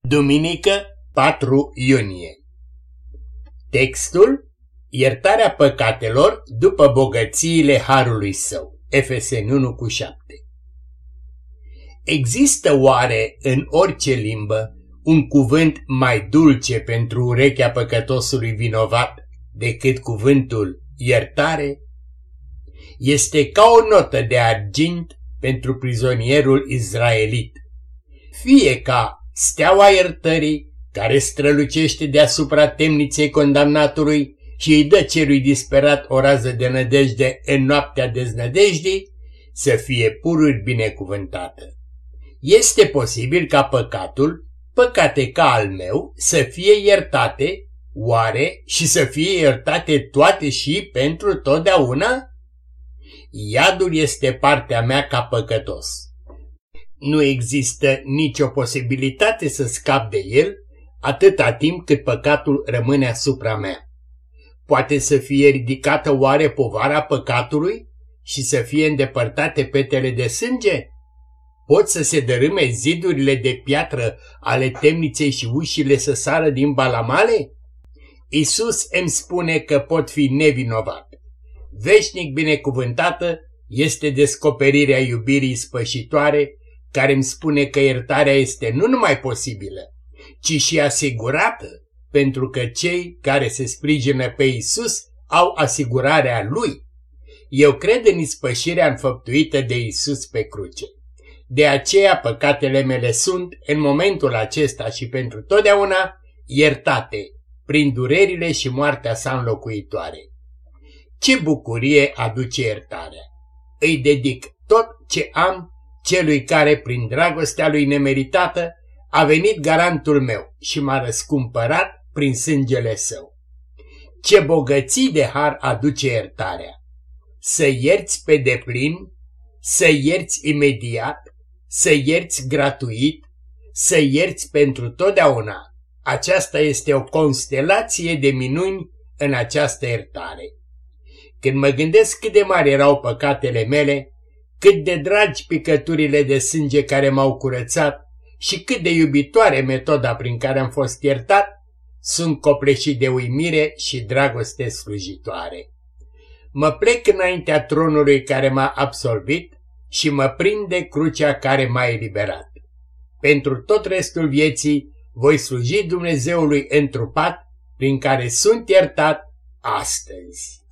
Duminică, 4 iunie. Textul: iertarea păcatelor după bogățiile harului său. Efeseni 1:7. Există oare în orice limbă un cuvânt mai dulce pentru urechea păcătosului vinovat decât cuvântul iertare? Este ca o notă de argint pentru prizonierul izraelit. Fie ca steaua iertării care strălucește deasupra temniței condamnatului și îi dă celui disperat o rază de nădejde în noaptea deznădejdii, să fie pururi binecuvântată. Este posibil ca păcate ca al meu, să fie iertate, oare, și să fie iertate toate și pentru totdeauna? Iadul este partea mea ca păcătos. Nu există nicio posibilitate să scap de el atâta timp cât păcatul rămâne asupra mea. Poate să fie ridicată oare povara păcatului și să fie îndepărtate petele de sânge? Pot să se dărâme zidurile de piatră ale temniței și ușile să sară din balamale? Iisus îmi spune că pot fi nevinovat. Veșnic binecuvântată este descoperirea iubirii spășitoare, care îmi spune că iertarea este nu numai posibilă, ci și asigurată, pentru că cei care se sprijină pe Iisus au asigurarea Lui. Eu cred în ispășirea înfăptuită de Iisus pe cruce. De aceea păcatele mele sunt, în momentul acesta și pentru totdeauna, iertate prin durerile și moartea sa înlocuitoare. Ce bucurie aduce iertarea! Îi dedic tot ce am celui care, prin dragostea lui nemeritată, a venit garantul meu și m-a răscumpărat prin sângele său. Ce bogății de har aduce iertarea! Să ierți pe deplin, să ierți imediat, să ierți gratuit, să ierți pentru totdeauna. Aceasta este o constelație de minuni în această iertare. Când mă gândesc cât de mari erau păcatele mele, cât de dragi picăturile de sânge care m-au curățat și cât de iubitoare metoda prin care am fost iertat, sunt copleșit de uimire și dragoste slujitoare. Mă plec înaintea tronului care m-a absolvit și mă prind de crucea care m-a eliberat. Pentru tot restul vieții voi sluji Dumnezeului întrupat, prin care sunt iertat astăzi.